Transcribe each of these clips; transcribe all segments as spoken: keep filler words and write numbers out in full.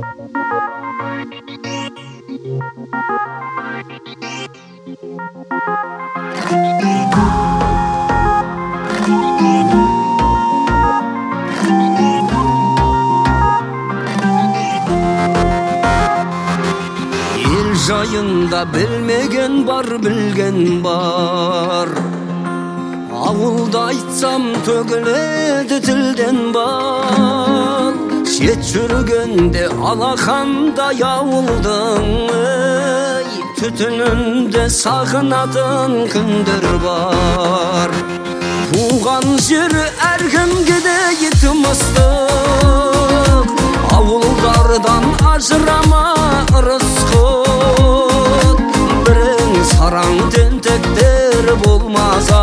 Ел жайында білмеген бар, білген бар. Ауылда айтсам төгіледі тілден бал. Шет жүргенде алақандай ауылдың, түтінінде сағынатын күндер бар. Туған жері әркімге де тымыстық, ауылдардан ажырама ырысқұт. Бірің сараң тентектер болмаса,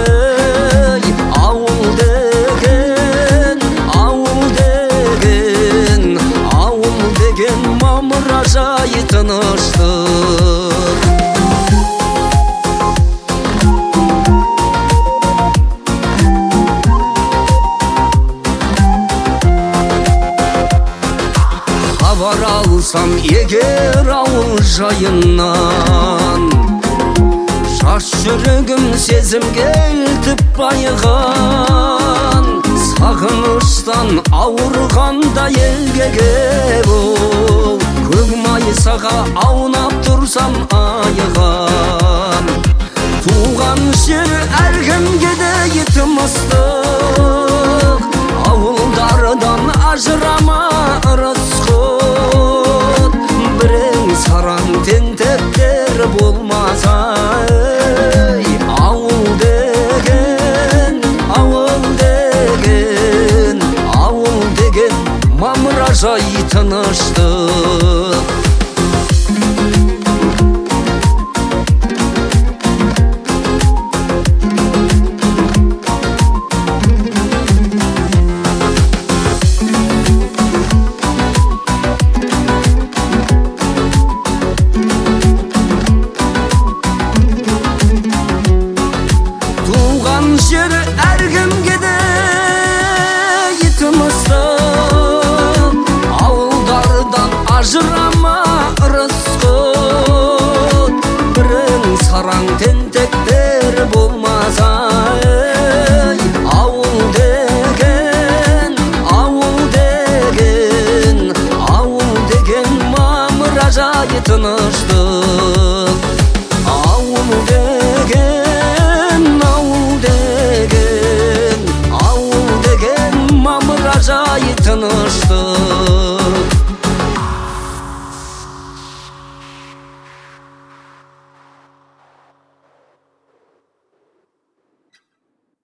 ауыл деген, ауыл деген, ауыл деген мамыражай тыныштық. Хабар алсам егер ауыл жайынан, жас жүрегім сезімге елтіп байыған. Сағыныштан ауырғанда елге бол, көк майсаға аунап тұрсам айыған. Туған жер әркімге де тымыстық, ауылдардан ажырама ырысқұт. Бірің сараң тентектер болмаса, ауыл деген, ауыл деген, ауыл деген мамыражай тыныштық. Жер әркімге де тымыстық, ауылдардан ажырама ырысқұт. Бірің сараң тентектер болмаса, ауыл деген, ауыл деген, ауыл деген мамыражай тыныштық. Ауыл деген, ауыл деген, ауыл деген мамыражай тыныштық.